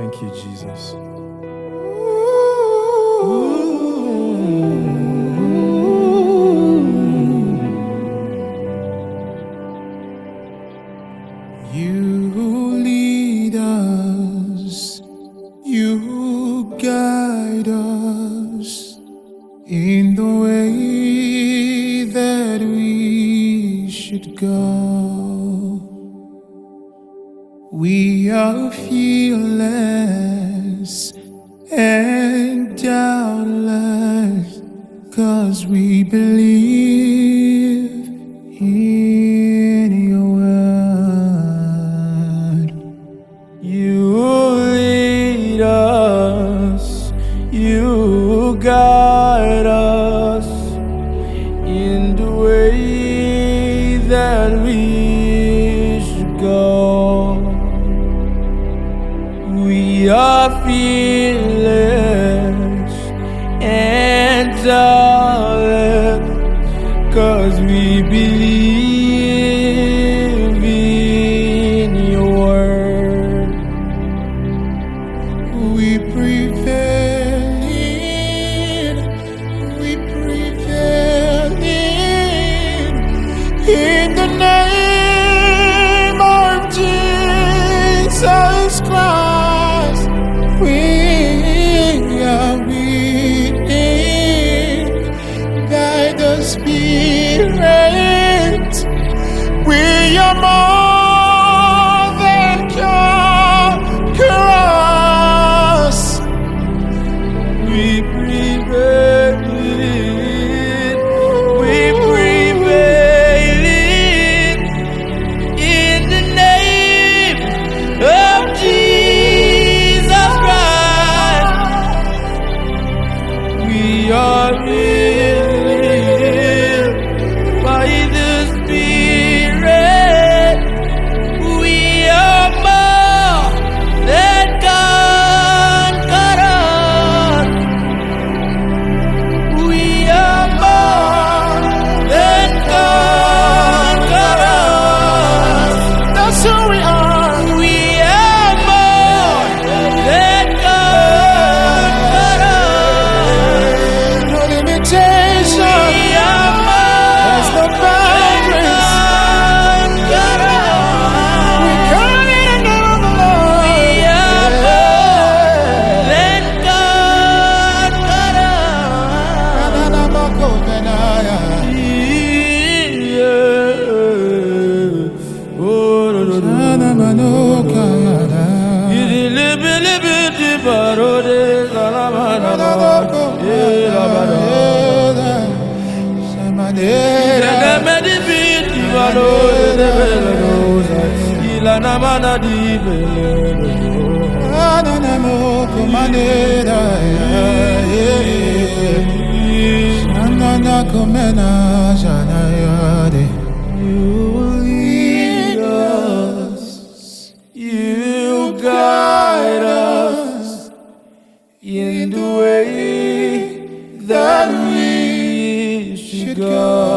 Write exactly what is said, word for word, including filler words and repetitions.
Thank you, Jesus. You lead us, you guide us in the way that we should go. We are fearless and doubtless, 'cause we believe in your word. You lead us, you guide us in the way that we should go. We are fearless and doubtless, 'cause we believe in your word. We prevail in, we prevail in, in the name of Jesus Christ. We are winning by the Spirit. We are more than conquerors. We prevail in, we prevail in, in the name of Jesus Christ. We are healed by the Spirit. We are more than conquerors. We are more than conquerors. That's who we are. We are more than conquerors. No limitation. We are more. There's no boundaries. We come in the name of the Lord. We are more than You lead us, you guide us in the way that we should go.